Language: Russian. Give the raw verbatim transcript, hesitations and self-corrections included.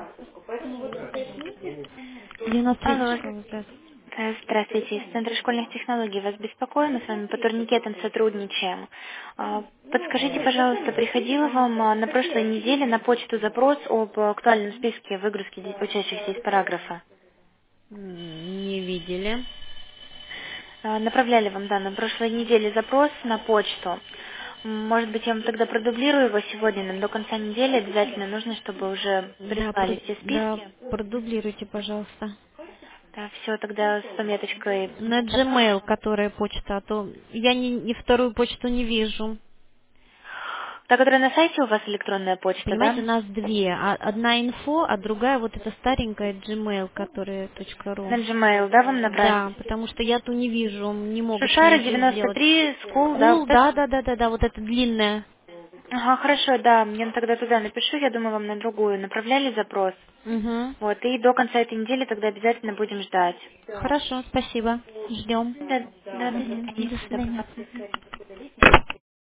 девяносто третий Алло. школа, здравствуйте. Э, Здравствуйте. Из Центра школьных технологий вас беспокоим. Мы с вами по турникетам сотрудничаем. А, Подскажите, пожалуйста, приходила вам а, на прошлой неделе на почту запрос об актуальном списке выгрузки де- учащихся из параграфа? М, Не видели. А, Направляли вам, да, на прошлой неделе запрос на почту. М, Может быть, я вам тогда продублирую его сегодня. Нам до конца недели обязательно нужно, чтобы уже Да, прислали про- все да, списки. продублируйте, пожалуйста. Да, все, тогда с пометочкой. На Gmail, которая почта, а то я ни, ни вторую почту не вижу. Та, которая на сайте у вас электронная почта, Понимаете, да? у нас две. А- Одна инфо, а другая вот эта старенькая Gmail, которая На .ру. Gmail, да, вам направить? Да, потому что я ту не вижу, не могут мне Шушара здесь девяносто сделать. три, School, да, Кул, вот это? да, да, да, да, да, вот это длинная. Ага, хорошо, да, я тогда туда напишу, я думаю, вам на другую направляли запрос. Угу. Вот, и до конца этой недели тогда обязательно будем ждать. Хорошо, спасибо. Ждем. Да, да, до Мгм. свидания. До Добро. свидания. Мгм.